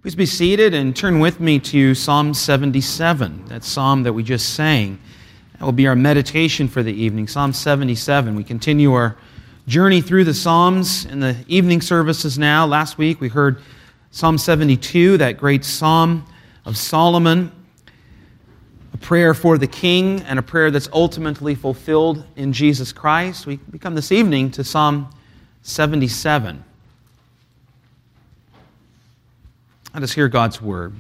Please be seated and turn with me to Psalm 77, that psalm that we just sang. That will be our meditation for the evening, Psalm 77. We continue our journey through the Psalms in the evening services now. Last week we heard Psalm 72, that great psalm of Solomon, a prayer for the king and a prayer that's ultimately fulfilled in Jesus Christ. We come this evening to Psalm 77. Let us hear God's word.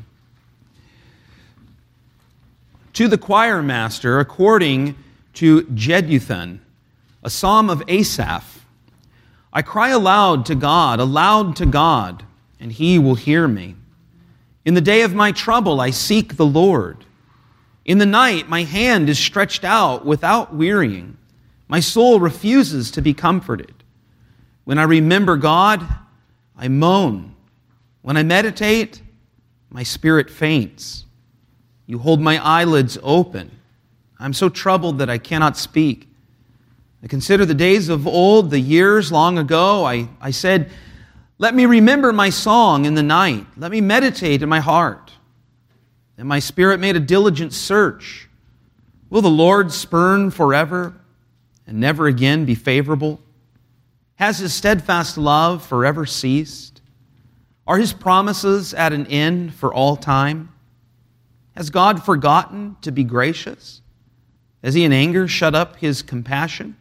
To the choir master, according to Jeduthun, a psalm of Asaph. I cry aloud to God, and He will hear me. In the day of my trouble, I seek the Lord. In the night, my hand is stretched out without wearying. My soul refuses to be comforted. When I remember God, I moan. When I meditate, my spirit faints. You hold my eyelids open. I'm so troubled that I cannot speak. I consider the days of old, the years long ago. I said, let me remember my song in the night. Let me meditate in my heart. And my spirit made a diligent search. Will the Lord spurn forever and never again be favorable? Has His steadfast love forever ceased? Are His promises at an end for all time? Has God forgotten to be gracious? Has He in anger shut up His compassion?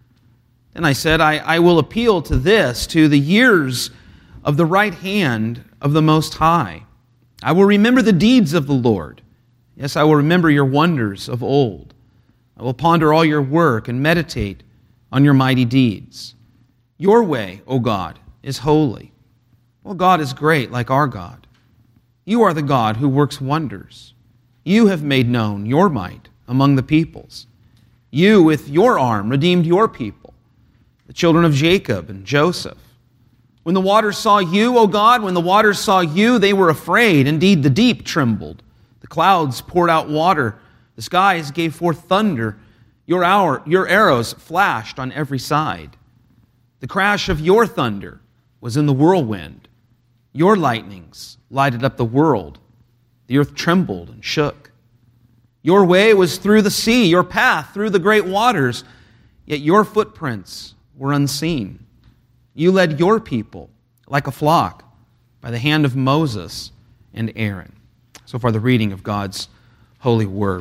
Then I said, I will appeal to the years of the right hand of the Most High. I will remember the deeds of the Lord. Yes, I will remember your wonders of old. I will ponder all your work and meditate on your mighty deeds. Your way, O God, is holy. Well, God is great like our God. You are the God who works wonders. You have made known your might among the peoples. You, with your arm, redeemed your people, the children of Jacob and Joseph. When the waters saw you, O God, when the waters saw you, they were afraid. Indeed, the deep trembled. The clouds poured out water. The skies gave forth thunder. Your arrows flashed on every side. The crash of your thunder was in the whirlwind. Your lightnings lighted up the world. The earth trembled and shook. Your way was through the sea, your path through the great waters, yet your footprints were unseen. You led your people like a flock by the hand of Moses and Aaron. So far, the reading of God's holy word.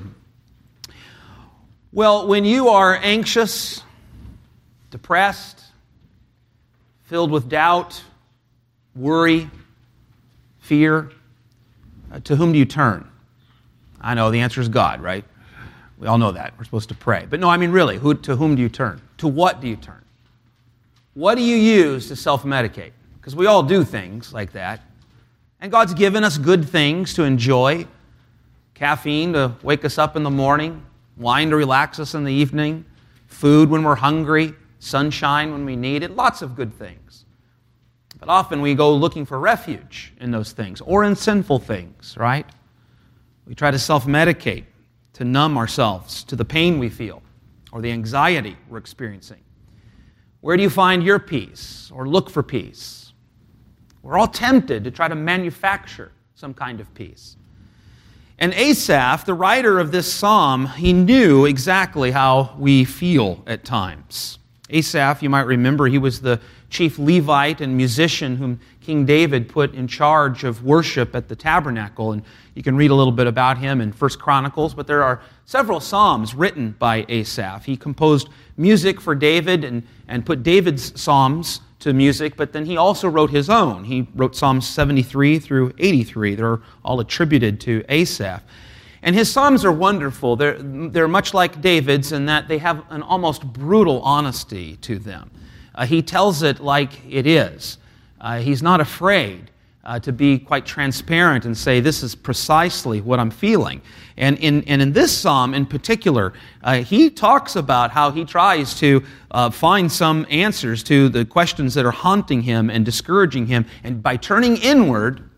Well, when you are anxious, depressed, filled with doubt, worry, fear, to whom do you turn? I know the answer is God, right? We all know that. We're supposed to pray. But no, I mean really, to whom do you turn? To what do you turn? What do you use to self-medicate? Because we all do things like that. And God's given us good things to enjoy. Caffeine to wake us up in the morning, wine to relax us in the evening, food when we're hungry, sunshine when we need it, lots of good things. But often we go looking for refuge in those things or in sinful things, right? We try to self-medicate to numb ourselves to the pain we feel or the anxiety we're experiencing. Where do you find your peace or look for peace? We're all tempted to try to manufacture some kind of peace. And Asaph, the writer of this psalm, he knew exactly how we feel at times. Asaph, you might remember, he was the chief Levite and musician whom King David put in charge of worship at the tabernacle. And you can read a little bit about him in 1 Chronicles, but there are several psalms written by Asaph. He composed music for David and put David's psalms to music, but then he also wrote his own. He wrote Psalms 73 through 83. They're all attributed to Asaph. And his psalms are wonderful. They're much like David's in that they have an almost brutal honesty to them. He tells it like it is. He's not afraid to be quite transparent and say, this is precisely what I'm feeling. And in this psalm in particular, he talks about how he tries to find some answers to the questions that are haunting him and discouraging him. And by turning inward,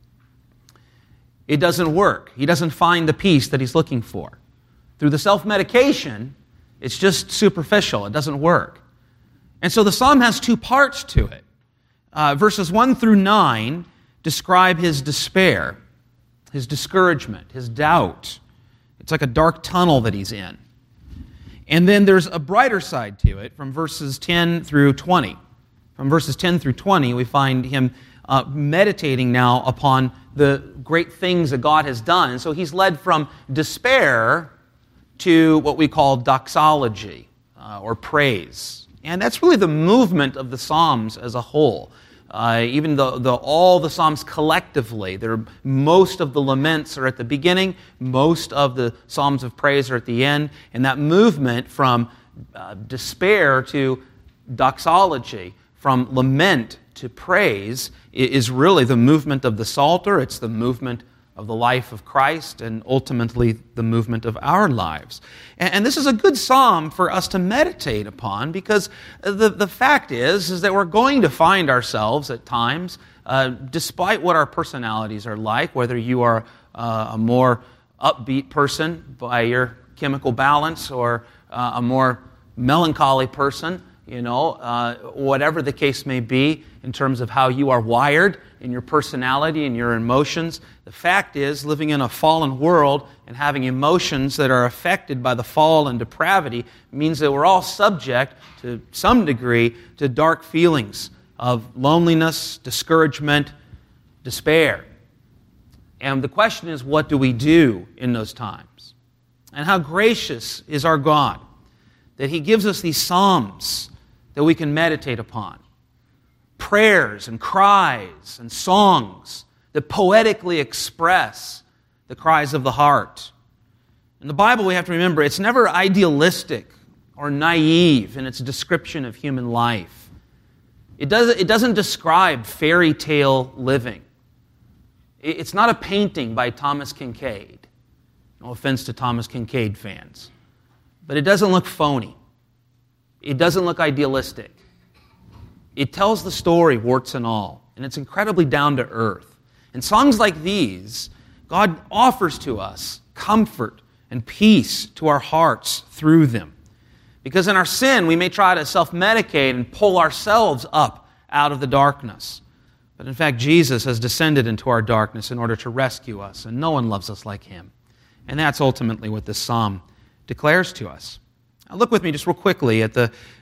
it doesn't work. He doesn't find the peace that he's looking for. Through the self-medication, it's just superficial. It doesn't work. And so the psalm has two parts to it. Verses 1 through 9 describe his despair, his discouragement, his doubt. It's like a dark tunnel that he's in. And then there's a brighter side to it from verses 10 through 20. From verses 10 through 20, we find him meditating now upon the great things that God has done. And so he's led from despair to what we call doxology, or praise. And that's really the movement of the Psalms as a whole. Even all the Psalms collectively, most of the laments are at the beginning, most of the Psalms of praise are at the end, and that movement from despair to doxology, from lament to praise, is really the movement of the Psalter. It's the movement of the life of Christ, and ultimately the movement of our lives. And this is a good psalm for us to meditate upon, because the fact is that we're going to find ourselves at times, despite what our personalities are like, whether you are a more upbeat person by your chemical balance or a more melancholy person, whatever the case may be in terms of how you are wired in your personality and your emotions. The fact is, living in a fallen world and having emotions that are affected by the fall and depravity means that we're all subject to some degree to dark feelings of loneliness, discouragement, despair. And the question is, what do we do in those times? And how gracious is our God that He gives us these psalms that we can meditate upon. Prayers and cries and songs that poetically express the cries of the heart. In the Bible, we have to remember, it's never idealistic or naive in its description of human life. It doesn't describe fairy tale living. It's not a painting by Thomas Kinkade. No offense to Thomas Kinkade fans. But it doesn't look phony. It doesn't look idealistic. It tells the story, warts and all, and it's incredibly down to earth. And songs like these, God offers to us comfort and peace to our hearts through them. Because in our sin, we may try to self-medicate and pull ourselves up out of the darkness. But in fact, Jesus has descended into our darkness in order to rescue us, and no one loves us like Him. And that's ultimately what this psalm declares to us. Now look with me just real quickly at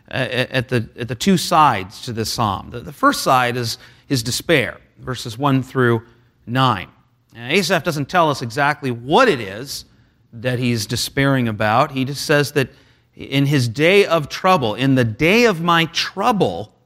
the two sides to this psalm. The first side is his despair, verses 1 through 9. Now, Asaph doesn't tell us exactly what it is that he's despairing about. He just says that in his day of trouble, in the day of my trouble,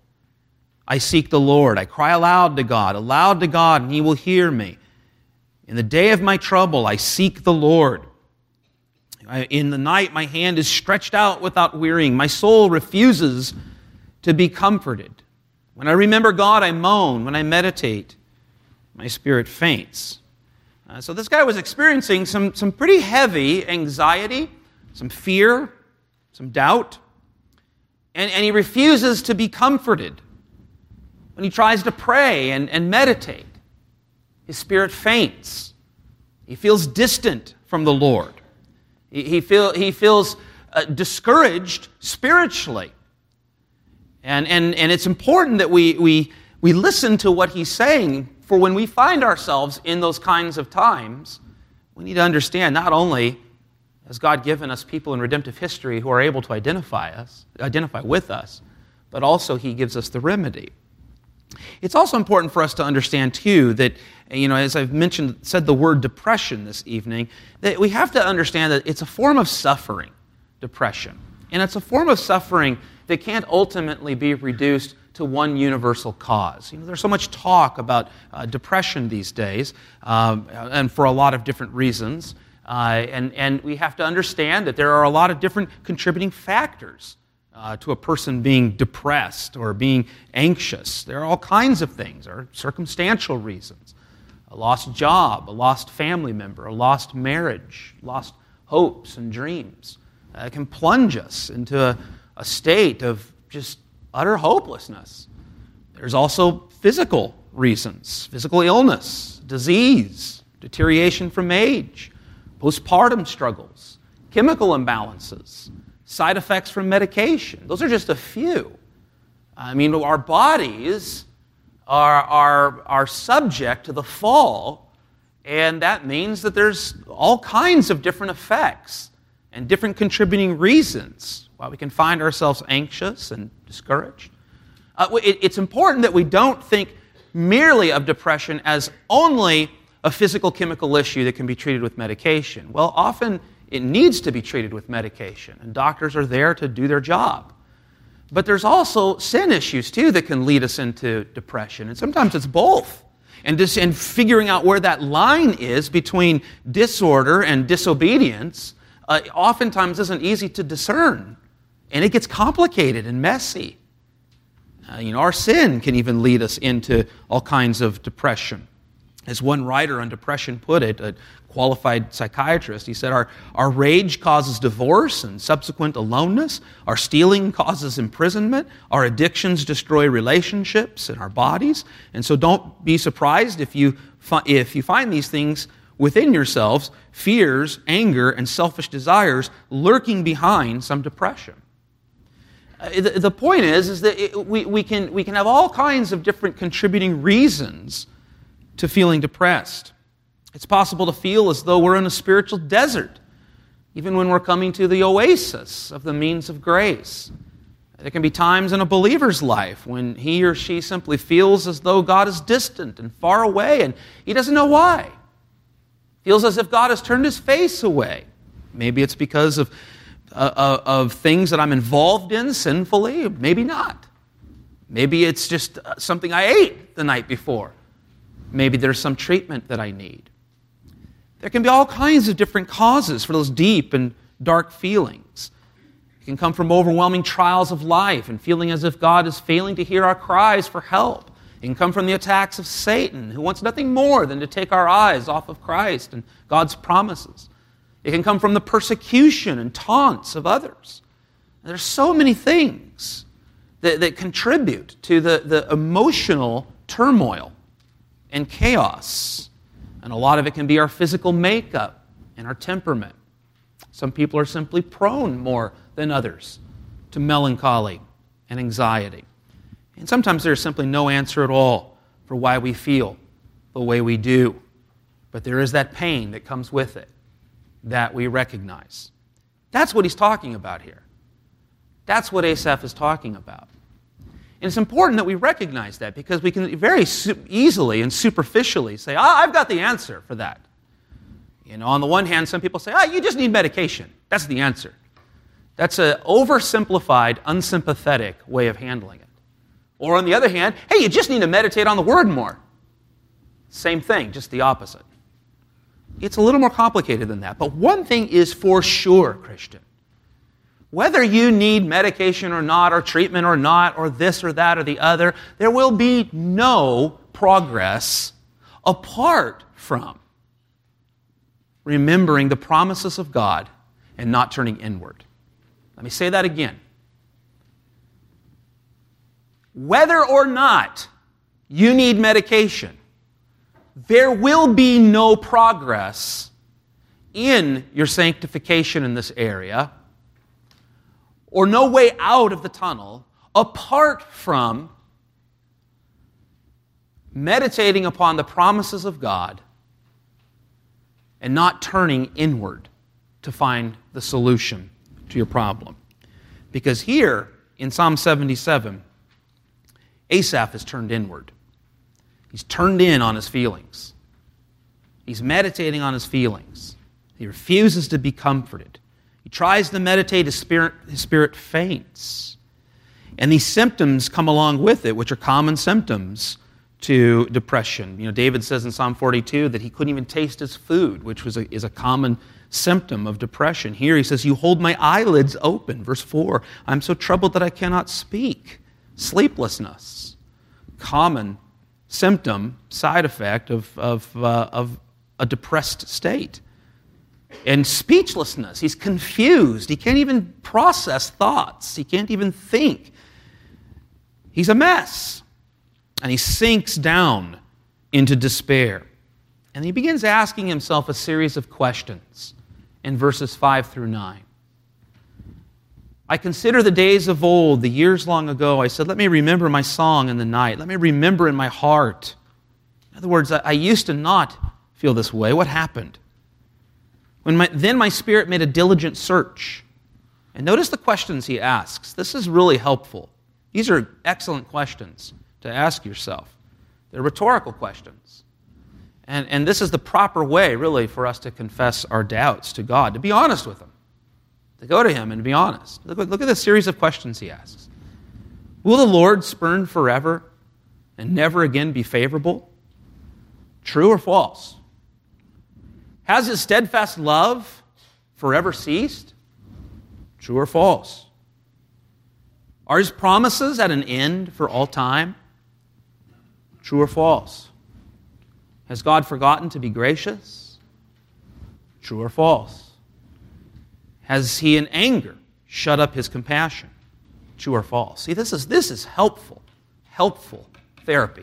I seek the Lord. I cry aloud to God, and He will hear me. In the day of my trouble, I seek the Lord. In the night, my hand is stretched out without wearying. My soul refuses to be comforted. When I remember God, I moan. When I meditate, my spirit faints. So this guy was experiencing some pretty heavy anxiety, some fear, some doubt, and he refuses to be comforted. When he tries to pray and meditate, his spirit faints. He feels distant from the Lord. He feels discouraged spiritually. And it's important that we listen to what he's saying, for when we find ourselves in those kinds of times, we need to understand not only has God given us people in redemptive history who are able to identify with us, but also He gives us the remedy. It's also important for us to understand, too, that, as I've said the word depression this evening, that we have to understand that it's a form of suffering, depression. And it's a form of suffering that can't ultimately be reduced to one universal cause. There's so much talk about depression these days, and for a lot of different reasons. And we have to understand that there are a lot of different contributing factors to a person being depressed or being anxious. There are all kinds of things. There are circumstantial reasons. A lost job, a lost family member, a lost marriage, lost hopes and dreams. It can plunge us into a state of just utter hopelessness. There's also physical reasons, physical illness, disease, deterioration from age, postpartum struggles, chemical imbalances, side effects from medication. Those are just a few. Our bodies are subject to the fall, and that means that there's all kinds of different effects and different contributing reasons why we can find ourselves anxious and discouraged. It's important that we don't think merely of depression as only a physical chemical issue that can be treated with medication. Well, often it needs to be treated with medication, and doctors are there to do their job. But there's also sin issues, too, that can lead us into depression, and sometimes it's both. And figuring out where that line is between disorder and disobedience oftentimes isn't easy to discern, and it gets complicated and messy. Our sin can even lead us into all kinds of depression. As one writer on depression put it, a qualified psychiatrist, he said, our rage causes divorce and subsequent aloneness. Our stealing causes imprisonment. Our addictions destroy relationships in our bodies. And so don't be surprised if you find these things within yourselves, fears, anger, and selfish desires lurking behind some depression. The point is that we can have all kinds of different contributing reasons to feeling depressed. It's possible to feel as though we're in a spiritual desert, even when we're coming to the oasis of the means of grace. There can be times in a believer's life when he or she simply feels as though God is distant and far away, and he doesn't know why. Feels as if God has turned his face away. Maybe it's because of things that I'm involved in sinfully, maybe not. Maybe it's just something I ate the night before. Maybe there's some treatment that I need. There can be all kinds of different causes for those deep and dark feelings. It can come from overwhelming trials of life and feeling as if God is failing to hear our cries for help. It can come from the attacks of Satan, who wants nothing more than to take our eyes off of Christ and God's promises. It can come from the persecution and taunts of others. And there's so many things that contribute to the emotional turmoil and chaos. And a lot of it can be our physical makeup and our temperament. Some people are simply prone more than others to melancholy and anxiety. And sometimes there's simply no answer at all for why we feel the way we do. But there is that pain that comes with it that we recognize. That's what he's talking about here. That's what Asaph is talking about. And it's important that we recognize that, because we can very easily and superficially say, I've got the answer for that. On the one hand, some people say, you just need medication. That's the answer. That's an oversimplified, unsympathetic way of handling it. Or on the other hand, hey, you just need to meditate on the Word more. Same thing, just the opposite. It's a little more complicated than that. But one thing is for sure, Christian. Whether you need medication or not, or treatment or not, or this or that or the other, there will be no progress apart from remembering the promises of God and not turning inward. Let me say that again. Whether or not you need medication, there will be no progress in your sanctification in this area, or no way out of the tunnel, apart from meditating upon the promises of God and not turning inward to find the solution to your problem. Because here, in Psalm 77, Asaph is turned inward. He's turned in on his feelings. He's meditating on his feelings. He refuses to be comforted. He tries to meditate, his spirit faints. And these symptoms come along with it, which are common symptoms to depression. David says in Psalm 42 that he couldn't even taste his food, which is a common symptom of depression. Here he says, you hold my eyelids open. Verse 4, I'm so troubled that I cannot speak. Sleeplessness, common symptom, side effect of a depressed state. And speechlessness, he's confused. He can't even process thoughts. He can't even think. He's a mess. And he sinks down into despair. And he begins asking himself a series of questions in verses 5 through 9. I consider the days of old, the years long ago. I said, let me remember my song in the night. Let me remember in my heart. In other words, I used to not feel this way. What happened? Then my spirit made a diligent search. And notice the questions he asks. This is really helpful. These are excellent questions to ask yourself. They're rhetorical questions. And this is the proper way, really, for us to confess our doubts to God, to be honest with Him, to go to Him and be honest. Look at the series of questions he asks. Will the Lord spurn forever and never again be favorable? True or false? Has His steadfast love forever ceased? True or false? Are His promises at an end for all time? True or false? Has God forgotten to be gracious? True or false? Has He in anger shut up His compassion? True or false? See, this is helpful therapy.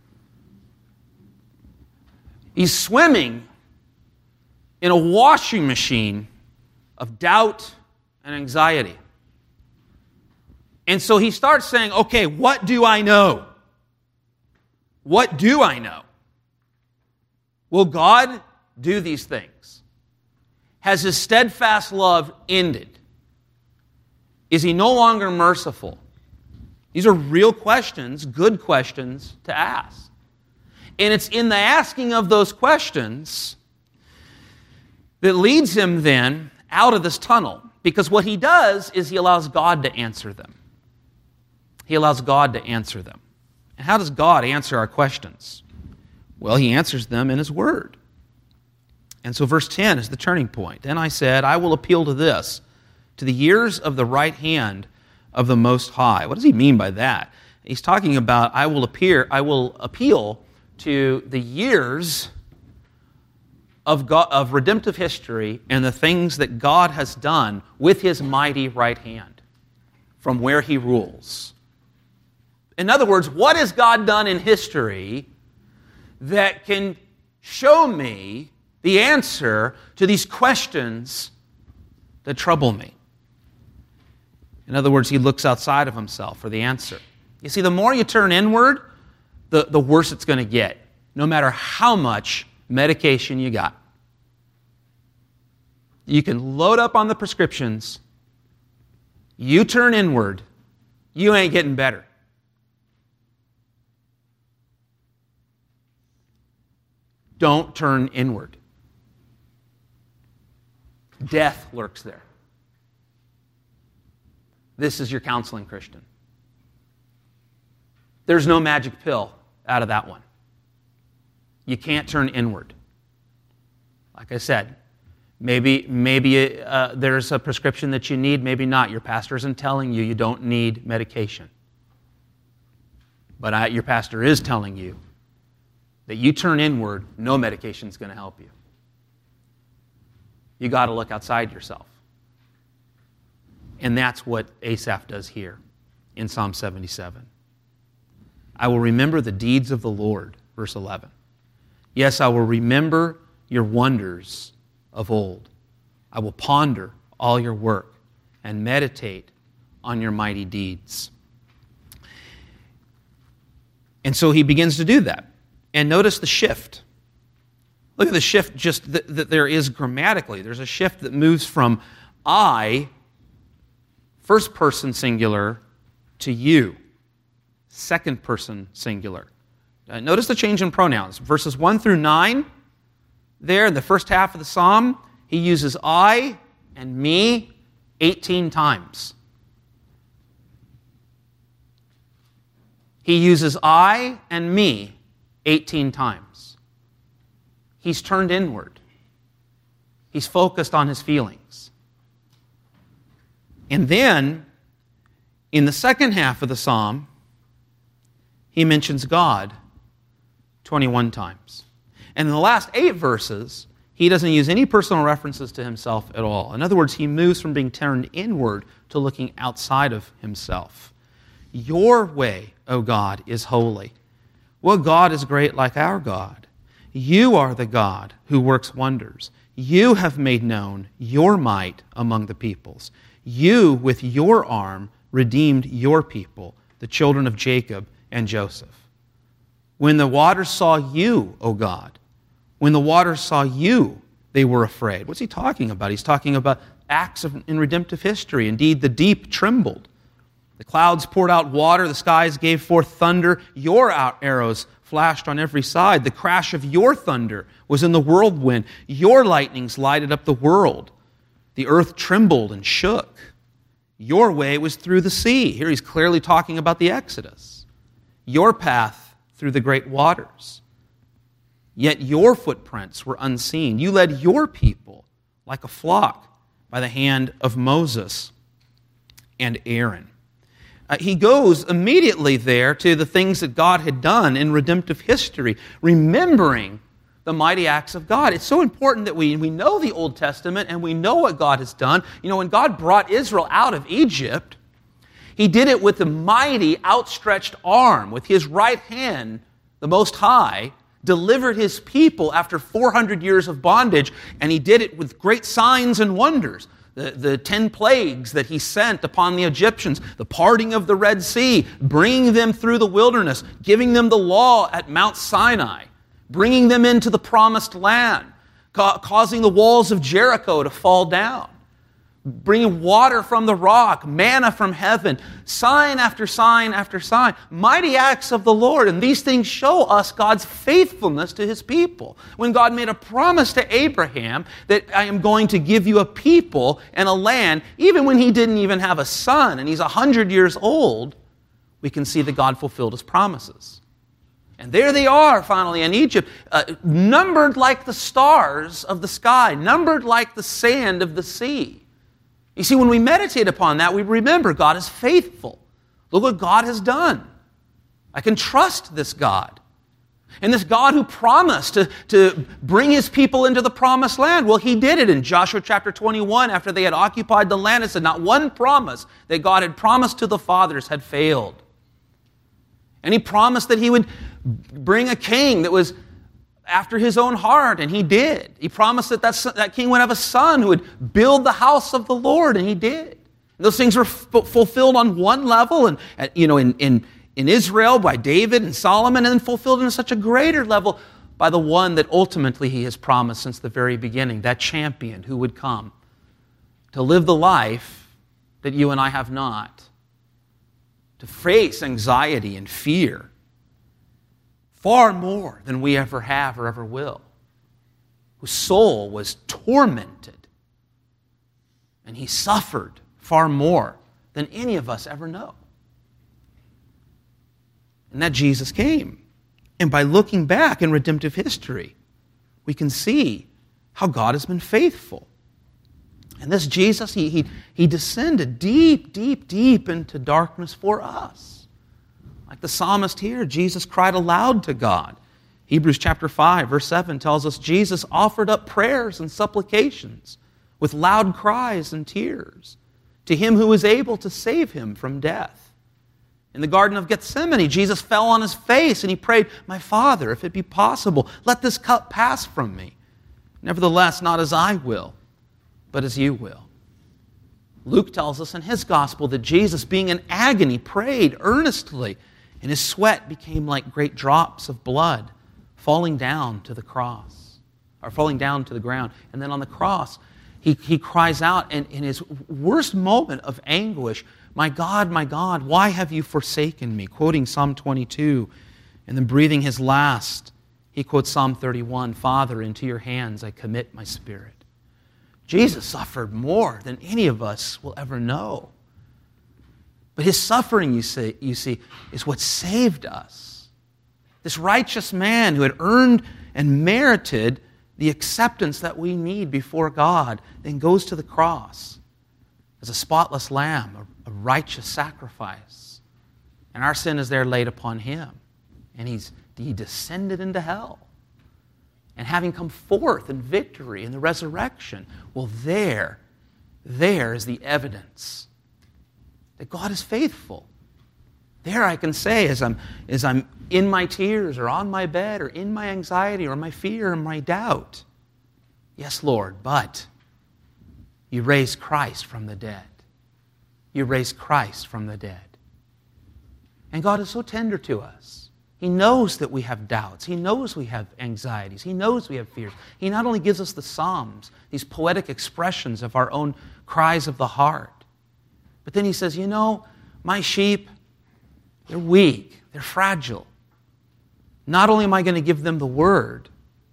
He's swimming in a washing machine of doubt and anxiety. And so he starts saying, okay, what do I know? What do I know? Will God do these things? Has His steadfast love ended? Is He no longer merciful? These are real questions, good questions to ask. And it's in the asking of those questions that leads him then out of this tunnel. Because what he does is he allows God to answer them. He allows God to answer them. And how does God answer our questions? Well, He answers them in His Word. And so verse 10 is the turning point. Then I said, I will appeal to this, to the years of the right hand of the Most High. What does he mean by that? He's talking about, I will appeal to the years of redemptive history and the things that God has done with His mighty right hand from where He rules. In other words, what has God done in history that can show me the answer to these questions that trouble me? In other words, he looks outside of himself for the answer. You see, the more you turn inward, the worse it's going to get, no matter how much medication you got. You can load up on the prescriptions. You turn inward, you ain't getting better. Don't turn inward. Death lurks there. This is your counseling, Christian. There's no magic pill out of that one. You can't turn inward. Like I said, maybe there's a prescription that you need, maybe not. Your pastor isn't telling you don't need medication. But your pastor is telling you that you turn inward, no medication is going to help you. You got to look outside yourself. And that's what Asaph does here in Psalm 77. I will remember the deeds of the Lord, verse 11. Yes, I will remember your wonders of old. I will ponder all your work and meditate on your mighty deeds. And so he begins to do that. And notice the shift. Look at the shift just that there is grammatically. There's a shift that moves from I, first person singular, to you, second person singular. Notice the change in pronouns. Verses 1 through 9, there in the first half of the psalm, he uses I and me 18 times. He uses I and me 18 times. He's turned inward. He's focused on his feelings. And then, in the second half of the psalm, he mentions God 21 times. And in the last 8 verses, he doesn't use any personal references to himself at all. In other words, he moves from being turned inward to looking outside of himself. Your way, O God, is holy. What God is great like our God? You are the God who works wonders. You have made known your might among the peoples. You, with your arm, redeemed your people, the children of Jacob and Joseph. When the waters saw you, O God, when the waters saw you, they were afraid. What's he talking about? He's talking about acts in redemptive history. Indeed, the deep trembled. The clouds poured out water, the skies gave forth thunder. Your arrows flashed on every side. The crash of your thunder was in the whirlwind. Your lightnings lighted up the world. The earth trembled and shook. Your way was through the sea. Here he's clearly talking about the Exodus. Your path through the great waters. Yet your footprints were unseen. You led your people like a flock by the hand of Moses and Aaron. He goes immediately there to the things that God had done in redemptive history, remembering the mighty acts of God. It's so important that we know the Old Testament and we know what God has done. You know, when God brought Israel out of Egypt, He did it with a mighty outstretched arm, with His right hand, the Most High, delivered His people after 400 years of bondage, and He did it with great signs and wonders. The 10 plagues that He sent upon the Egyptians, the parting of the Red Sea, bringing them through the wilderness, giving them the law at Mount Sinai, bringing them into the promised land, causing the walls of Jericho to fall down, bringing water from the rock, manna from heaven, sign after sign after sign, mighty acts of the Lord. And these things show us God's faithfulness to His people. When God made a promise to Abraham that I am going to give you a people and a land, even when he didn't even have a son and he's 100 years old, we can see that God fulfilled His promises. And there they are finally in Egypt, numbered like the stars of the sky, numbered like the sand of the sea. You see, when we meditate upon that, we remember God is faithful. Look what God has done. I can trust this God. And this God who promised to bring His people into the promised land, well, He did it in Joshua chapter 21. After they had occupied the land, it said not one promise that God had promised to the fathers had failed. And He promised that He would bring a king that was after His own heart, and He did. He promised that king would have a son who would build the house of the Lord, and He did. And those things were fulfilled on one level, and in Israel by David and Solomon, and then fulfilled in such a greater level by the one that ultimately He has promised since the very beginning, that champion who would come to live the life that you and I have not, to face anxiety and fear, far more than we ever have or ever will, whose soul was tormented, and He suffered far more than any of us ever know. And that Jesus came. And by looking back in redemptive history, we can see how God has been faithful. And this Jesus, he descended deep, deep, deep into darkness for us. Like the psalmist here, Jesus cried aloud to God. Hebrews chapter 5, verse 7 tells us Jesus offered up prayers and supplications with loud cries and tears to Him who is able to save Him from death. In the Garden of Gethsemane, Jesus fell on His face and He prayed, "My Father, if it be possible, let this cup pass from me. Nevertheless, not as I will, but as You will." Luke tells us in his gospel that Jesus, being in agony, prayed earnestly, and His sweat became like great drops of blood falling down to the cross, or falling down to the ground. And then on the cross, he cries out in His worst moment of anguish, my God, why have You forsaken me?" Quoting Psalm 22. And then breathing his last, he quotes Psalm 31, "Father, into Your hands I commit my spirit." Jesus suffered more than any of us will ever know. But His suffering, you see, is what saved us. This righteous man who had earned and merited the acceptance that we need before God, then goes to the cross as a spotless lamb, a righteous sacrifice. And our sin is there laid upon Him. And He descended into hell. And having come forth in victory in the resurrection, well, there is the evidence that God is faithful. There I can say, as I'm in my tears or on my bed or in my anxiety or my fear or my doubt, "Yes, Lord, but You raised Christ from the dead. you raised Christ from the dead. And God is so tender to us. He knows that we have doubts. He knows we have anxieties. He knows we have fears. He not only gives us the Psalms, these poetic expressions of our own cries of the heart, but then He says, you know, my sheep, they're weak. They're fragile. Not only am I going to give them the Word,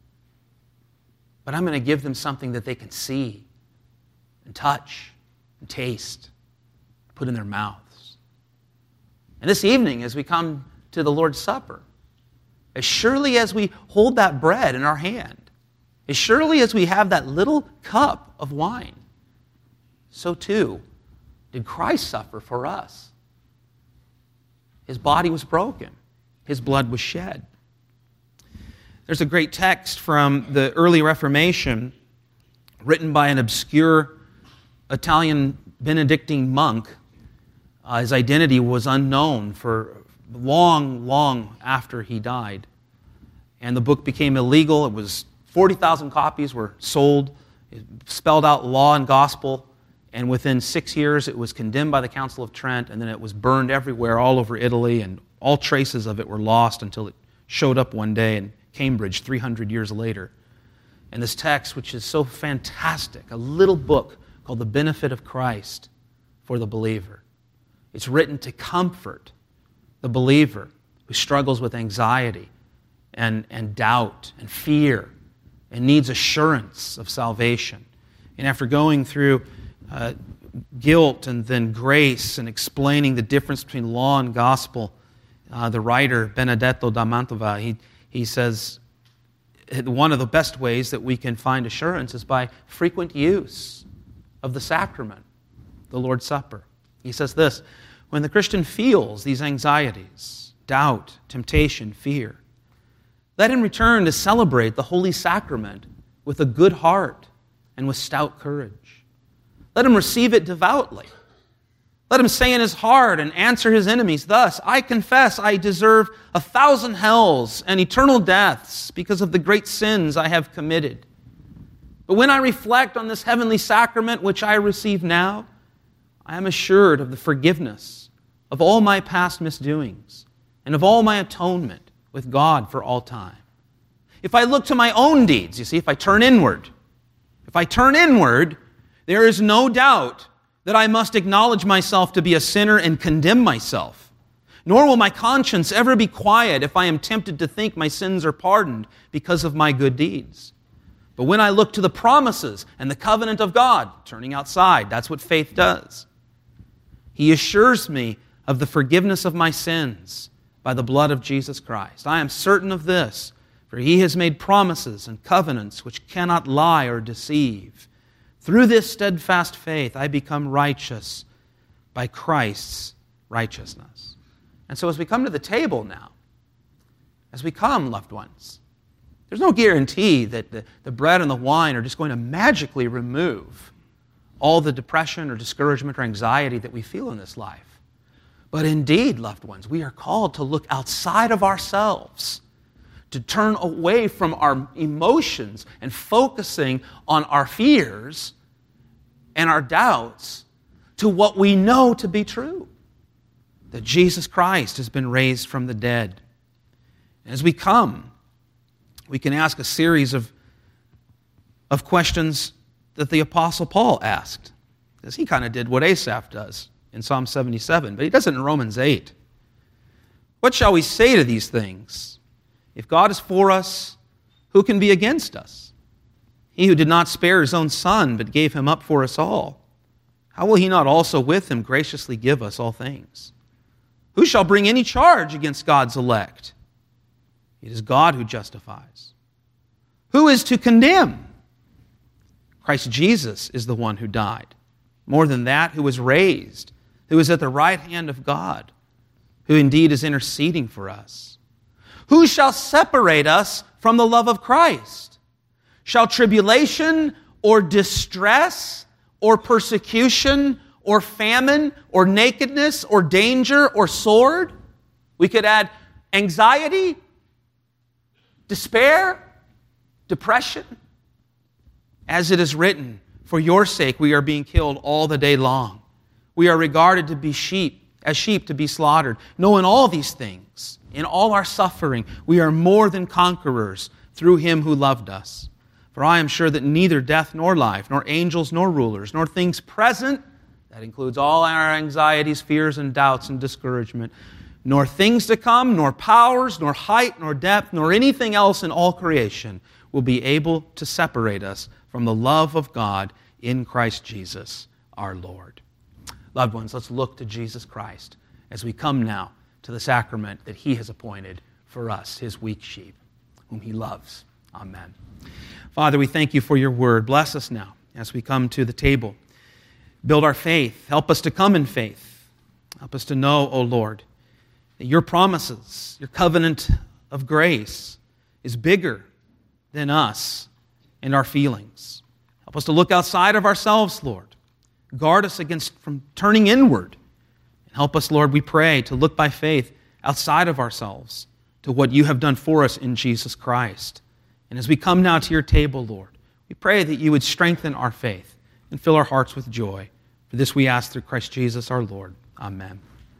but I'm going to give them something that they can see and touch and taste, put in their mouths. And this evening, as we come to the Lord's Supper, as surely as we hold that bread in our hand, as surely as we have that little cup of wine, so too did Christ suffer for us. His body was broken. His blood was shed. There's a great text from the early Reformation written by an obscure Italian Benedictine monk. His identity was unknown for long after he died. And the book became illegal. It was 40,000 copies were sold. It spelled out law and gospel. And within 6 years, it was condemned by the Council of Trent, and then it was burned everywhere, all over Italy, and all traces of it were lost until it showed up one day in Cambridge 300 years later. And this text, which is so fantastic, a little book called The Benefit of Christ for the Believer. It's written to comfort the believer who struggles with anxiety and doubt and fear and needs assurance of salvation. And after going through guilt and then grace and explaining the difference between law and gospel, the writer Benedetto da Mantova, he says one of the best ways that we can find assurance is by frequent use of the sacrament, the Lord's Supper. He says this: when the Christian feels these anxieties, doubt, temptation, fear, let him return to celebrate the Holy Sacrament with a good heart and with stout courage. Let him receive it devoutly. Let him say in his heart and answer his enemies thus: I confess I deserve 1,000 hells and eternal deaths because of the great sins I have committed. But when I reflect on this heavenly sacrament which I receive now, I am assured of the forgiveness of all my past misdoings and of all my atonement with God for all time. If I look to my own deeds, you see, if I turn inward, there is no doubt that I must acknowledge myself to be a sinner and condemn myself. Nor will my conscience ever be quiet if I am tempted to think my sins are pardoned because of my good deeds. But when I look to the promises and the covenant of God, turning outside, that's what faith does. He assures me of the forgiveness of my sins by the blood of Jesus Christ. I am certain of this, for He has made promises and covenants which cannot lie or deceive. Through this steadfast faith, I become righteous by Christ's righteousness. And so as we come to the table now, as we come, loved ones, there's no guarantee that the bread and the wine are just going to magically remove all the depression or discouragement or anxiety that we feel in this life. But indeed, loved ones, we are called to look outside of ourselves, to turn away from our emotions and focusing on our fears and our doubts to what we know to be true, that Jesus Christ has been raised from the dead. And as we come, we can ask a series of questions that the Apostle Paul asked, because he kind of did what Asaph does in Psalm 77, but he does it in Romans 8. What shall we say to these things? If God is for us, who can be against us? He who did not spare His own Son, but gave Him up for us all, how will He not also with Him graciously give us all things? Who shall bring any charge against God's elect? It is God who justifies. Who is to condemn? Christ Jesus is the one who died. More than that, who was raised, who is at the right hand of God, who indeed is interceding for us. Who shall separate us from the love of Christ? Shall tribulation or distress or persecution or famine or nakedness or danger or sword? We could add anxiety, despair, depression. As it is written, for your sake we are being killed all the day long. We are regarded to be as sheep to be slaughtered. No, in all these things, in all our suffering, we are more than conquerors through him who loved us. For I am sure that neither death nor life, nor angels nor rulers, nor things present, that includes all our anxieties, fears, and doubts and discouragement, nor things to come, nor powers, nor height, nor depth, nor anything else in all creation will be able to separate us from the love of God in Christ Jesus our Lord. Loved ones, let's look to Jesus Christ as we come now to the sacrament that he has appointed for us, his weak sheep, whom he loves. Amen. Father, we thank you for your word. Bless us now as we come to the table. Build our faith. Help us to come in faith. Help us to know, O Lord, that your promises, your covenant of grace is bigger than us and our feelings. Help us to look outside of ourselves, Lord. Guard us from turning inward. And help us, Lord, we pray, to look by faith outside of ourselves to what you have done for us in Jesus Christ. And as we come now to your table, Lord, we pray that you would strengthen our faith and fill our hearts with joy. For this we ask through Christ Jesus our Lord. Amen.